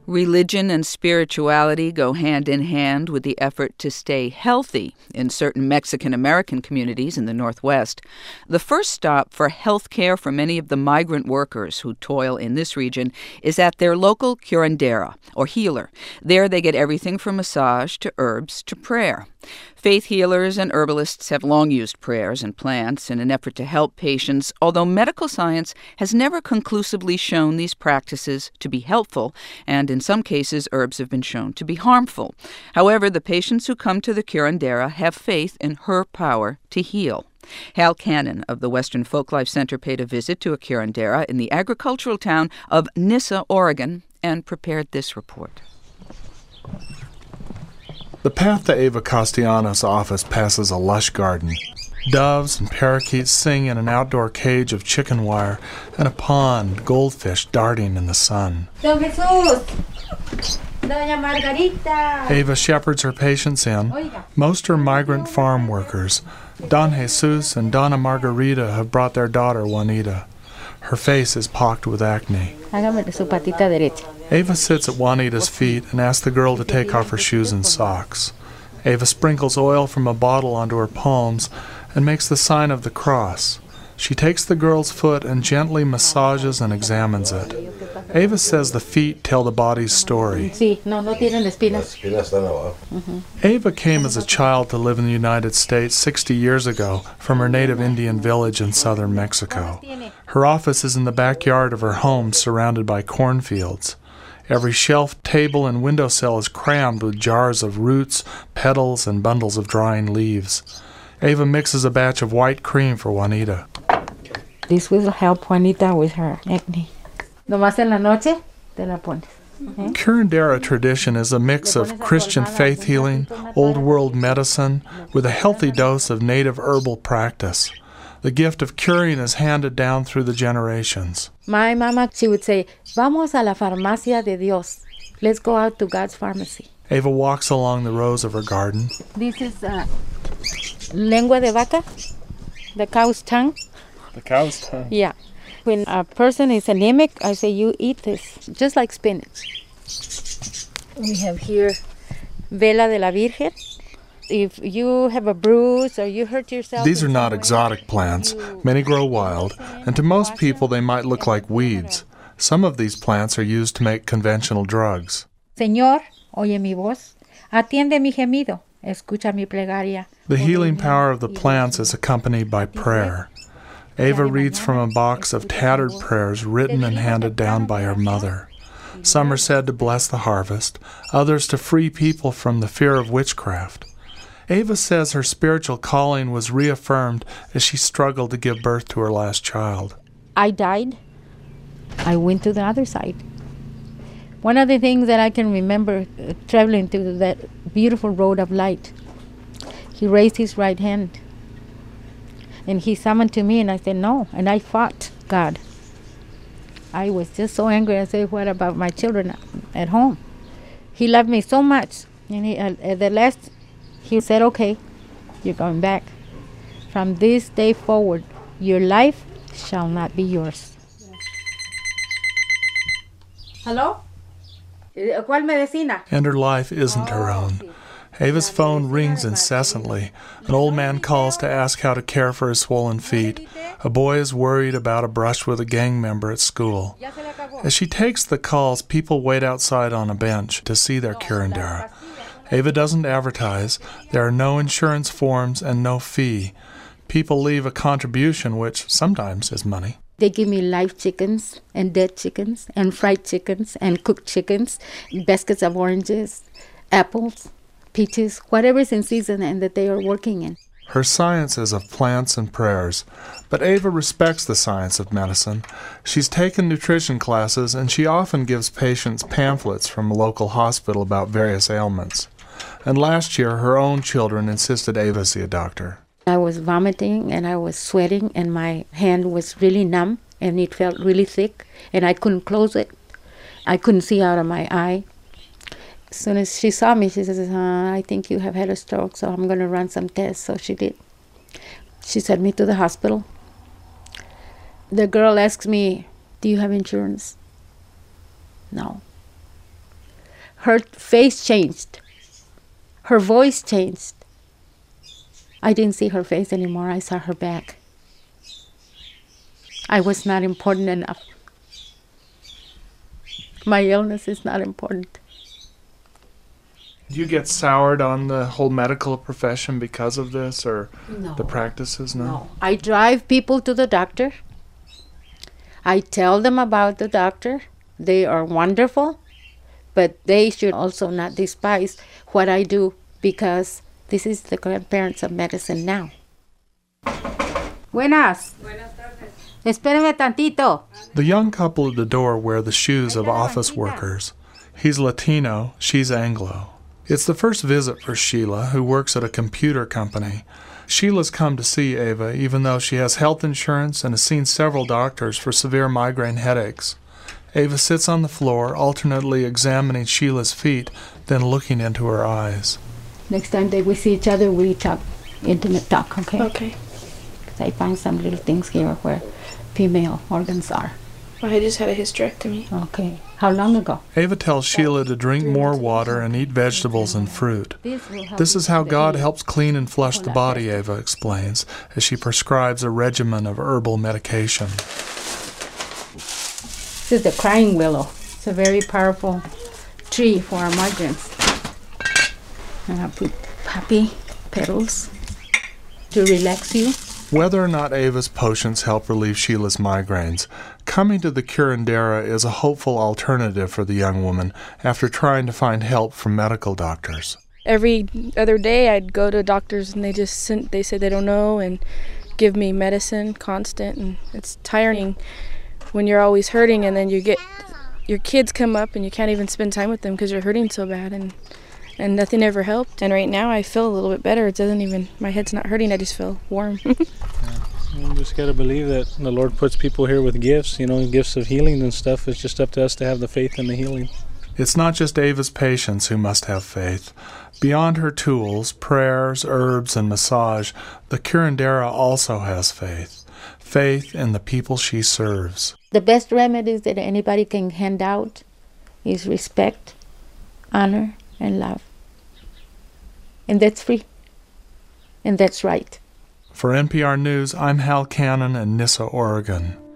Religion and spirituality go hand in hand with the effort to stay healthy in certain Mexican-American communities in the Northwest. The first stop for health care for many of the migrant workers who toil in this region is at their local curandera, or healer. There they get everything from massage to herbs to prayer. Faith healers and herbalists have long used prayers and plants in an effort to help patients, although medical science has never conclusively shown these practices to be helpful, and in some cases herbs have been shown to be harmful. However, the patients who come to the curandera have faith in her power to heal. Hal Cannon of the Western Folklife Center paid a visit to a curandera in the agricultural town of Nyssa, Oregon, and prepared this report. The path to Eva Castellanos' office passes a lush garden. Doves and parakeets sing in an outdoor cage of chicken wire and a pond, goldfish darting in the sun. Don Jesus! Doña Margarita! Eva shepherds her patients in. Most are migrant farm workers. Don Jesus and Donna Margarita have brought their daughter, Juanita. Her face is pocked with acne. Hágame su patita derecha. Eva sits at Juanita's feet and asks the girl to take off her shoes and socks. Eva sprinkles oil from a bottle onto her palms and makes the sign of the cross. She takes the girl's foot and gently massages and examines it. Eva says the feet tell the body's story. No tienen espinas. Eva came as a child to live in the United States 60 years ago from her native Indian village in southern Mexico. Her office is in the backyard of her home surrounded by cornfields. Every shelf, table, and windowsill is crammed with jars of roots, petals, and bundles of drying leaves. Eva mixes a batch of white cream for Juanita. This will help Juanita with her acne. Nomás en la noche te la pones. Curandera tradition is a mix of Christian faith healing, old world medicine, with a healthy dose of native herbal practice. The gift of curing is handed down through the generations. My mama, she would say, Vamos a la farmacia de Dios. Let's go out to God's pharmacy. Eva walks along the rows of her garden. This is lengua de vaca, the cow's tongue. The cow's tongue? Yeah. When a person is anemic, I say, you eat this, just like spinach. We have here Vela de la Virgen. If you have a bruise or you hurt yourself... These are not exotic plants. Many grow wild, and to most people they might look like weeds. Some of these plants are used to make conventional drugs. Señor, oye mi voz, atiende mi gemido, escucha mi plegaria. The healing power of the plants is accompanied by prayer. Eva reads from a box of tattered prayers written and handed down by her mother. Some are said to bless the harvest, others to free people from the fear of witchcraft. Eva says her spiritual calling was reaffirmed as she struggled to give birth to her last child. I died. I went to the other side. One of the things that I can remember traveling to that beautiful road of light, he raised his right hand and he summoned to me and I said no, and I fought God. I was just so angry. I said, what about my children at home? He loved me so much, and at the last he said, okay, you're going back. From this day forward, your life shall not be yours. Hello? ¿Cuál medicina? And her life isn't her own. Eva's phone rings incessantly. An old man calls to ask how to care for his swollen feet. A boy is worried about a brush with a gang member at school. As she takes the calls, people wait outside on a bench to see their curandera. Eva doesn't advertise. There are no insurance forms and no fee. People leave a contribution, which sometimes is money. They give me live chickens and dead chickens and fried chickens and cooked chickens, baskets of oranges, apples, peaches, whatever's in season and that they are working in. Her science is of plants and prayers, but Eva respects the science of medicine. She's taken nutrition classes, and she often gives patients pamphlets from a local hospital about various ailments. And last year, her own children insisted Eva see a doctor. I was vomiting and I was sweating and my hand was really numb and it felt really thick and I couldn't close it. I couldn't see out of my eye. As soon as she saw me, she says, I think you have had a stroke, so I'm going to run some tests. So she did. She sent me to the hospital. The girl asks me, do you have insurance? No. Her face changed. Her voice changed. I didn't see her face anymore. I saw her back. I was not important enough. My illness is not important. Do you get soured on the whole medical profession because of this, or No. the practices? No. I drive people to the doctor. I tell them about the doctor. They are wonderful, but they should also not despise what I do, because this is the grandparents of medicine now. Buenas. Buenas tardes. Espéreme tantito. The young couple at the door wear the shoes of office workers. He's Latino, she's Anglo. It's the first visit for Sheila, who works at a computer company. Sheila's come to see Ava even though she has health insurance and has seen several doctors for severe migraine headaches. Ava sits on the floor, alternately examining Sheila's feet, then looking into her eyes. Next time that we see each other, we talk, intimate talk, okay? Okay. 'Cause I find some little things here where female organs are. Well, I just had a hysterectomy. Okay. How long ago? Ava tells Sheila to drink more water and eat vegetables and fruit. This is how God helps clean and flush the body, Ava explains, as she prescribes a regimen of herbal medication. This is the crying willow. It's a very powerful tree for our migrants. And I put poppy petals to relax you. Whether or not Ava's potions help relieve Sheila's migraines, coming to the curandera is a hopeful alternative for the young woman after trying to find help from medical doctors. Every other day I'd go to doctors and they said they don't know and give me medicine constant, and it's tiring when you're always hurting, and then your kids come up and you can't even spend time with them because you're hurting so bad, and nothing ever helped. And right now I feel a little bit better. My head's not hurting, I just feel warm. You just got to believe that the Lord puts people here with gifts, gifts of healing and stuff. It's just up to us to have the faith in the healing. It's not just Ava's patients who must have faith. Beyond her tools, prayers, herbs, and massage, the curandera also has faith. Faith in the people she serves. The best remedies that anybody can hand out is respect, honor, and love. And that's free. And that's right. For NPR News, I'm Hal Cannon in Nyssa, Oregon.